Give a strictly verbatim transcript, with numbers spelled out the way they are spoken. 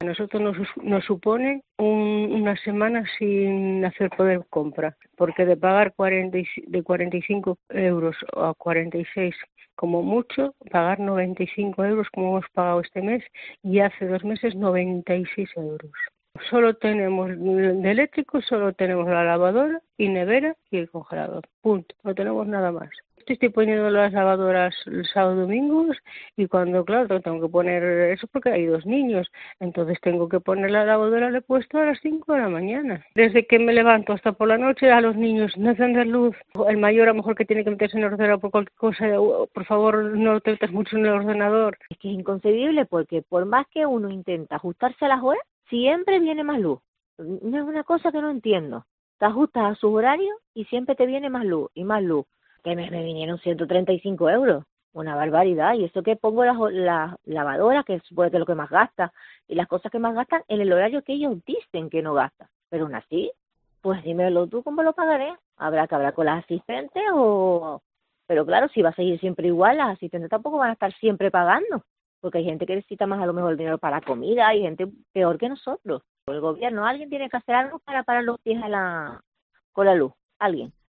Nosotros nos, nos supone un, una semana sin hacer poder compra, porque de pagar cuarenta y, de cuarenta y cinco euros a cuarenta y seis como mucho, pagar noventa y cinco euros como hemos pagado este mes y hace dos meses noventa y seis euros. Solo tenemos de eléctrico, solo tenemos la lavadora y nevera y el congelador. Punto. No tenemos nada más. Estoy poniendo las lavadoras el sábado y domingos y cuando, claro, tengo que poner eso porque hay dos niños. Entonces tengo que poner la lavadora, le he puesto a las cinco de la mañana. Desde que me levanto hasta por la noche a los niños no encender luz. El mayor a lo mejor que tiene que meterse en el ordenador por cualquier cosa, por favor no te metas mucho en el ordenador. Es que es inconcebible porque por más que uno intenta ajustarse a las horas, siempre viene más luz. No es una cosa que no entiendo. Te ajustas a sus horarios y siempre te viene más luz y más luz. Que me, me vinieron ciento treinta y cinco euros. Una barbaridad. Y eso que pongo las, las lavadoras, que supone que es lo que más gasta, y las cosas que más gastan en el horario que ellos dicen que no gastan. Pero aún así, pues dímelo tú cómo lo pagaré. Habrá que hablar con las asistentes o... Pero claro, si va a seguir siempre igual, las asistentes tampoco van a estar siempre pagando. Porque hay gente que necesita más a lo mejor el dinero para la comida, hay gente peor que nosotros. El gobierno, alguien tiene que hacer algo para parar los pies a la, con la luz. Alguien.